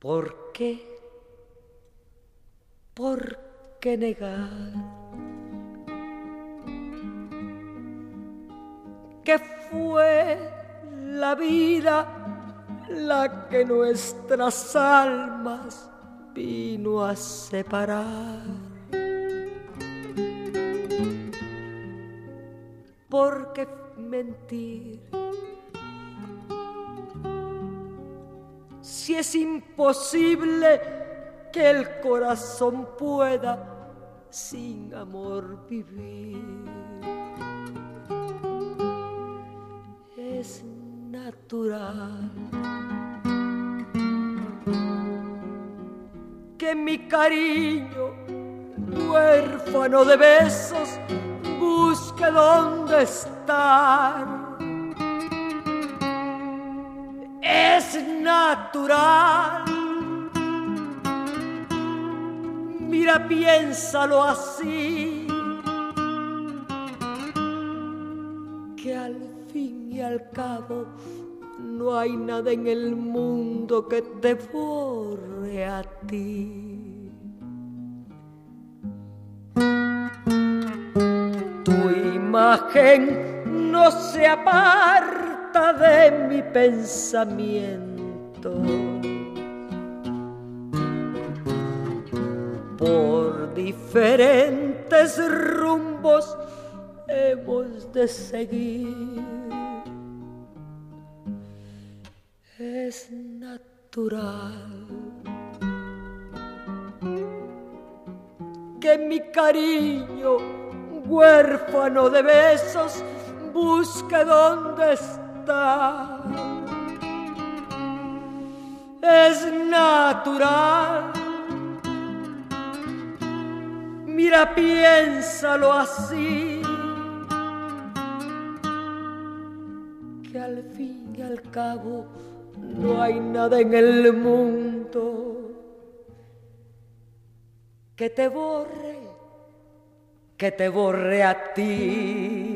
¿Por qué? ¿Por qué negar que fue la vida la que nuestras almas vino a separar? ¿Por qué mentir si es imposible que el corazón pueda sin amor vivir? Es natural que mi cariño, huérfano de besos, busque dónde estar. Es natural, mira, piénsalo así, que al fin y al cabo no hay nada en el mundo que te borre a ti. Tu imagen no se aparta de mi pensamiento. Por diferentes rumbos hemos de seguir. Es natural que mi cariño, huérfano de besos, busque dónde está. Es natural, mira, piénsalo así, que al fin y al cabo no hay nada en el mundo que te borre a ti.